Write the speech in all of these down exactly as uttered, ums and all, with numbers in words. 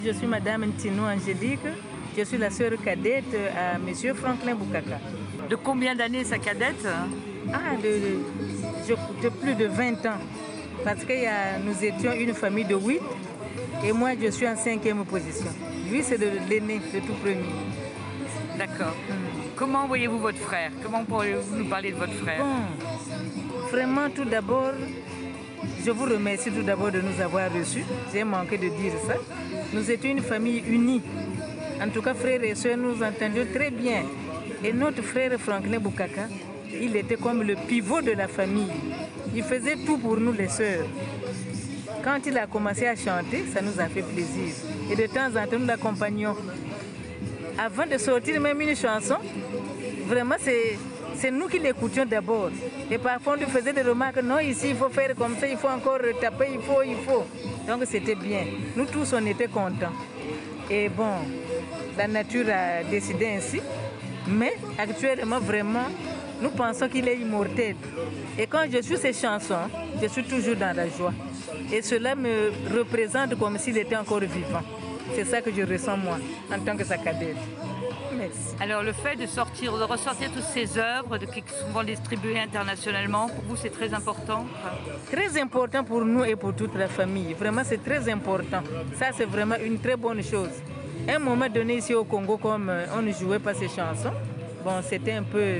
Je suis Madame Ntino Angélique, je suis la sœur cadette à Monsieur Franklin Boukaka. De combien d'années sa cadette? Ah, de, de, de plus de vingt ans. Parce que y a, nous étions une famille de huit et moi je suis en cinquième position. Lui c'est de l'aîné, le tout premier. D'accord. Hum. Comment voyez-vous votre frère? Comment pourriez-vous nous parler de votre frère? Bon, vraiment tout d'abord, je vous remercie tout d'abord de nous avoir reçus. J'ai manqué de dire ça. Nous étions une famille unie. En tout cas, frères et sœurs, nous entendions très bien. Et notre frère Franklin Boukaka, il était comme le pivot de la famille. Il faisait tout pour nous les sœurs. Quand il a commencé à chanter, ça nous a fait plaisir. Et de temps en temps, nous l'accompagnions. Avant de sortir même une chanson, vraiment c'est nous qui l'écoutions d'abord. Et parfois on lui faisait des remarques, non ici il faut faire comme ça, il faut encore taper, il faut, il faut. Donc c'était bien. Nous tous on était contents. Et bon, la nature a décidé ainsi. Mais actuellement vraiment, nous pensons qu'il est immortel. Et quand je suis ces chansons, je suis toujours dans la joie. Et cela me représente comme s'il était encore vivant. C'est ça que je ressens moi, en tant que sa cadette. Merci. Alors le fait de sortir, de ressortir toutes ces œuvres, de, qui sont souvent distribuées internationalement, pour vous c'est très important? Très important pour nous et pour toute la famille. Vraiment c'est très important. Ça c'est vraiment une très bonne chose. À un moment donné ici au Congo, comme on ne jouait pas ces chansons, bon c'était un peu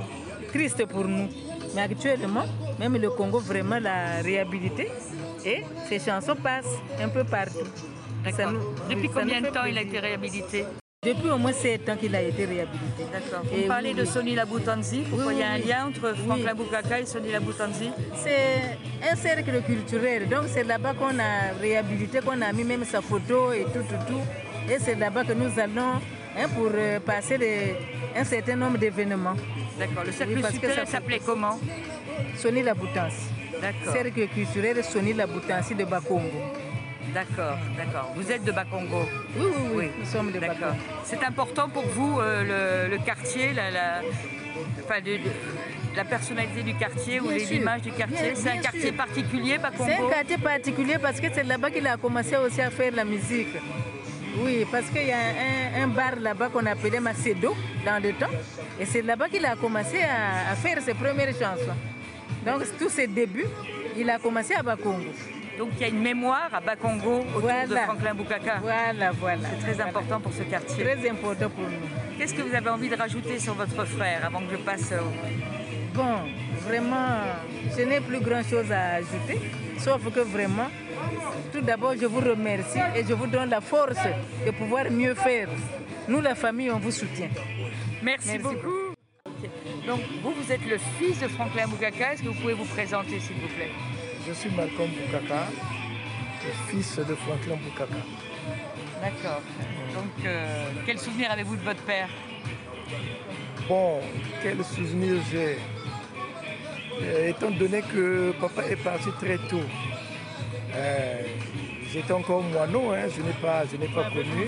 triste pour nous. Mais actuellement, même le Congo vraiment l'a réhabilité et ces chansons passent un peu partout. D'accord. Depuis combien de temps il a été réhabilité? Depuis au moins sept ans qu'il a été réhabilité. D'accord. Vous parlez oui, de Sonny Laboutanzi. Pourquoi oui, il y a un lien entre Franklin oui. Boukaka et Sonny Laboutanzi? C'est un cercle culturel. Donc c'est là-bas qu'on a réhabilité, qu'on a mis même sa photo et tout, tout, tout. Et c'est là-bas que nous allons hein, pour euh, passer les, un certain nombre d'événements. D'accord. Le cercle oui, culturel s'appelait comment? Sonny Laboutanzi. D'accord. Cercle culturel Sonny Laboutanzi de Bakongo. D'accord, d'accord. Vous êtes de Bakongo? Oui, oui, oui, nous sommes de Bakongo. C'est important pour vous, euh, le, le quartier, la, la, enfin, de, de, la personnalité du quartier bien ou l'image du quartier? C'est un quartier sûr. particulier, Bakongo? C'est un quartier particulier parce que c'est là-bas qu'il a commencé aussi à faire la musique. Oui, parce qu'il y a un, un bar là-bas qu'on appelait Macedo dans le temps. Et c'est là-bas qu'il a commencé à, à faire ses premières chansons. Donc tous ses débuts, il a commencé à Bakongo. Donc il y a une mémoire à Bakongo autour voilà. de Franklin Boukaka. Voilà, voilà. C'est très voilà. important pour ce quartier. Très important pour nous. Qu'est-ce que vous avez envie de rajouter sur votre frère avant que je passe au... Bon, vraiment, je n'ai plus grand-chose à ajouter. Sauf que vraiment, tout d'abord, je vous remercie et je vous donne la force de pouvoir mieux faire. Nous, la famille, on vous soutient. Merci, Merci beaucoup. Okay. Donc, vous, vous êtes le fils de Franklin Boukaka. Est-ce que vous pouvez vous présenter, s'il vous plaît? Je suis Malcolm Boukaka, le fils de Franklin Boukaka. D'accord. Donc, euh, quel souvenir avez-vous de votre père? Bon, quel souvenir j'ai? euh, Étant donné que papa est parti très tôt, euh, j'étais encore moineau, hein, je n'ai pas, je n'ai pas connu.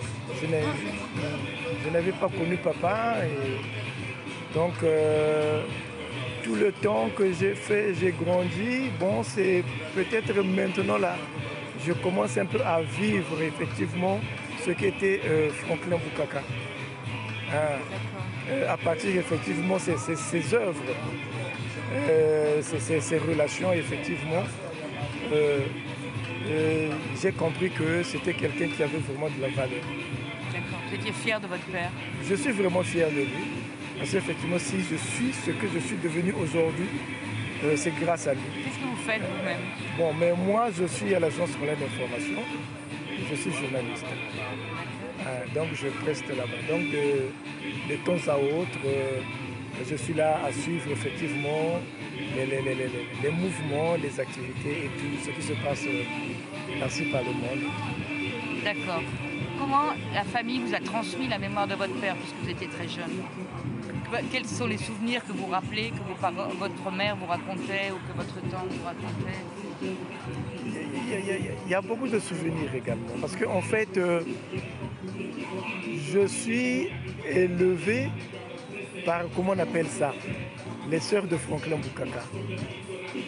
Je n'avais pas connu papa. Et donc, euh, tout le temps que j'ai fait, j'ai grandi. Bon, c'est peut-être maintenant là, je commence un peu à vivre effectivement ce qu'était euh, Franklin Boukaka. Hein, euh, à partir effectivement de ses, ses, ses œuvres, euh, ses, ses, ses relations effectivement, euh, euh, j'ai compris que c'était quelqu'un qui avait vraiment de la valeur. D'accord. Vous étiez fier de votre père? Je suis vraiment fier de lui. Parce qu'effectivement, si je suis ce que je suis devenu aujourd'hui, euh, c'est grâce à lui. Qu'est-ce que vous faites vous-même? Bon, mais moi, je suis à l'agence scolaire d'information. Je suis journaliste. Euh, donc, je preste là-bas. Donc, de, de temps à autre, euh, je suis là à suivre effectivement les, les, les, les, les mouvements, les activités et tout ce qui se passe euh, par-ci par le monde. D'accord. Comment la famille vous a transmis la mémoire de votre père puisque vous étiez très jeune? Quels sont les souvenirs que vous rappelez, que vos parents, votre mère vous racontait ou que votre tante vous racontait? Il y, a, il, y a, il y a beaucoup de souvenirs également. Parce qu'en fait, euh, je suis élevé par, comment on appelle ça, les sœurs de Franklin Boukaka.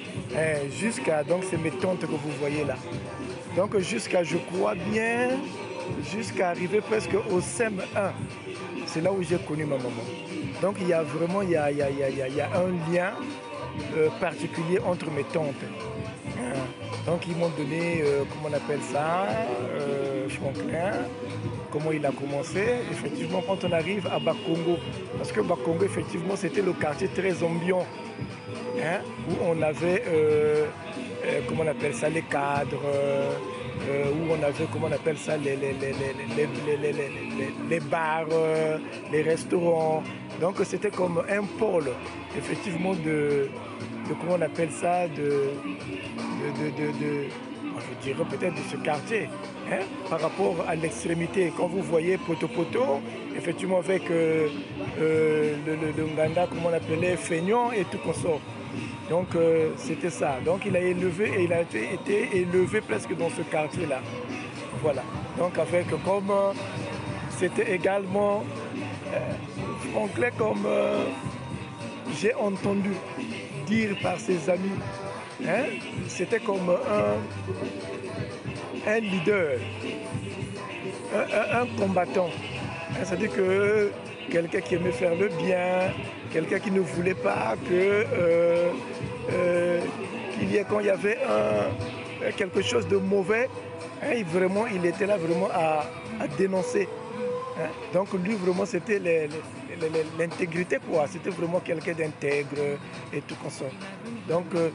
Eh, jusqu'à, donc c'est mes tantes que vous voyez là. Donc jusqu'à, je crois bien, jusqu'à arriver presque au C E M un. C'est là où j'ai connu ma maman. Donc il y a vraiment il y a, il y a, il y a, il y a un lien euh, particulier entre mes tantes. Hein. Donc ils m'ont donné, euh, comment on appelle ça, euh, Franklin, comment il a commencé. Effectivement, quand on arrive à Bakongo, parce que Bakongo, effectivement, c'était le quartier très ambiant, hein, où on avait, euh, euh, comment on appelle ça, les cadres, euh, où on avait, comment on appelle ça, les, les, les, les, les, les, les, les bars, euh, les restaurants. Donc c'était comme un pôle, effectivement, de, de comment on appelle ça, de, de, de, de, de je dirais peut-être de ce quartier, hein, par rapport à l'extrémité. Quand vous voyez Poto Poto, effectivement avec euh, euh, le, le, le Nganda, comment on appelait, Feignon et tout consort. Donc euh, c'était ça. Donc il a élevé et il a été, été élevé presque dans ce quartier-là. Voilà. Donc avec comme euh, c'était également euh, Franklin, comme euh, j'ai entendu dire par ses amis, hein, c'était comme un, un leader, un, un, un combattant. Hein, c'est-à-dire que quelqu'un qui aimait faire le bien, quelqu'un qui ne voulait pas que euh, euh, qu'il y ait, quand il y avait un, quelque chose de mauvais, hein, il, vraiment, il était là vraiment à, à dénoncer. Hein. Donc lui vraiment c'était l'intégrité, quoi. C'était vraiment quelqu'un d'intègre et tout comme ça. Donc euh,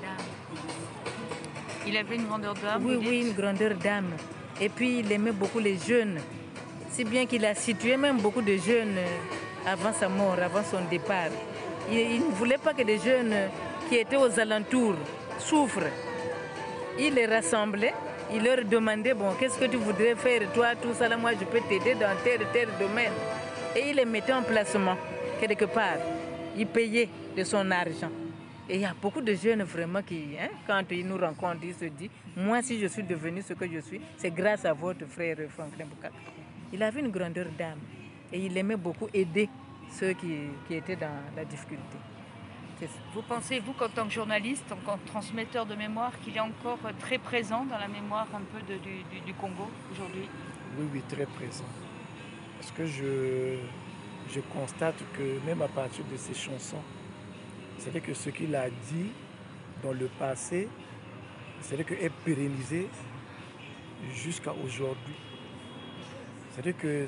il avait une grandeur d'âme. Oui, oui, une grandeur d'âme. Et puis il aimait beaucoup les jeunes, si bien qu'il a situé même beaucoup de jeunes avant sa mort, avant son départ. Il, il ne voulait pas que les jeunes qui étaient aux alentours souffrent. Il les rassemblait, il leur demandait, bon, qu'est-ce que tu voudrais faire, toi, tout ça, là, moi, je peux t'aider dans tel tel domaine. Et il les mettait en placement, quelque part. Il payait de son argent. Et il y a beaucoup de jeunes vraiment qui, hein, quand ils nous rencontrent, ils se disent, moi, si je suis devenu ce que je suis, c'est grâce à votre frère Franklin Boucaca. Il avait une grandeur d'âme et il aimait beaucoup aider ceux qui, qui étaient dans la difficulté. Vous pensez, vous, qu'en tant que journaliste, en tant que transmetteur de mémoire, qu'il est encore très présent dans la mémoire un peu de, du, du, du Congo aujourd'hui? Oui, oui, très présent. Parce que je, je constate que même à partir de ces chansons, c'est-à-dire que ce qu'il a dit dans le passé, c'est-à-dire que est pérennisé jusqu'à aujourd'hui. C'est-à-dire que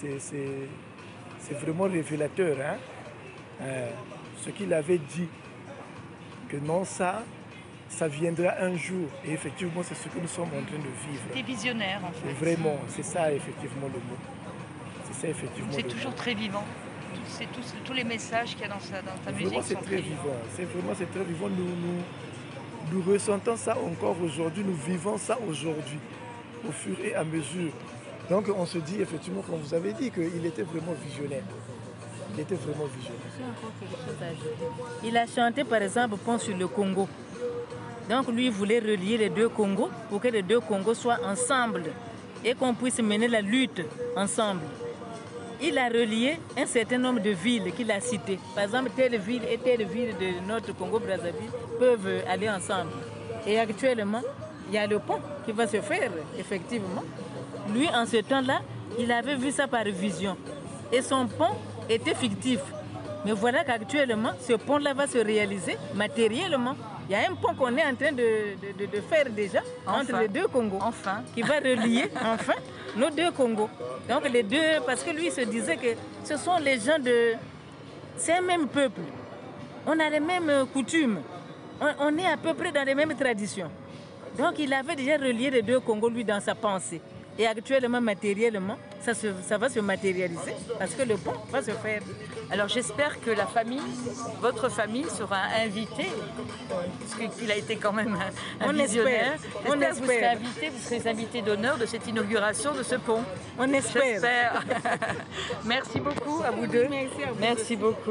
c'est vraiment révélateur. Hein? Euh, ce qu'il avait dit, que non, ça, ça viendra un jour. Et effectivement, c'est ce que nous sommes en train de vivre. C'était visionnaire, en fait. Vraiment, c'est ça, effectivement, le mot. C'est ça, effectivement. C'est toujours mot. Très vivant. Tous, tous, tous les messages qu'il y a dans, ça, dans ta vraiment, musique sont très, très vivant. C'est vraiment, c'est très vivant. Nous, nous, nous ressentons ça encore aujourd'hui. Nous vivons ça aujourd'hui, au fur et à mesure. Donc, on se dit, effectivement, comme vous avez dit, qu'il était vraiment visionnaire. Il était vraiment visionnaire. Il a chanté par exemple Pont sur le Congo. Donc lui voulait relier les deux Congos pour que les deux Congos soient ensemble et qu'on puisse mener la lutte ensemble. Il a relié un certain nombre de villes qu'il a citées. Par exemple, telle ville et telle ville de notre Congo-Brazzaville peuvent aller ensemble. Et actuellement, il y a le pont qui va se faire, effectivement. Lui, en ce temps-là, il avait vu ça par vision. Et son pont était fictif. Mais voilà qu'actuellement, ce pont-là va se réaliser matériellement. Il y a un pont qu'on est en train de, de, de faire déjà enfin, entre les deux Congos. Enfin. Qui va relier, enfin, nos deux Congos. Donc les deux, parce que lui se disait que ce sont les gens de... C'est un même peuple. On a les mêmes coutumes. On, on est à peu près dans les mêmes traditions. Donc il avait déjà relié les deux Congos, lui, dans sa pensée. Et actuellement, matériellement, ça, se, ça va se matérialiser parce que le pont va se faire. Alors j'espère que la famille, votre famille sera invitée, puisqu'il a été quand même un, un on visionnaire. Espère. On espère. Vous serez invité, vous serez invité d'honneur de cette inauguration de ce pont. On espère. J'espère. Merci beaucoup à vous deux. Merci à vous. Merci beaucoup.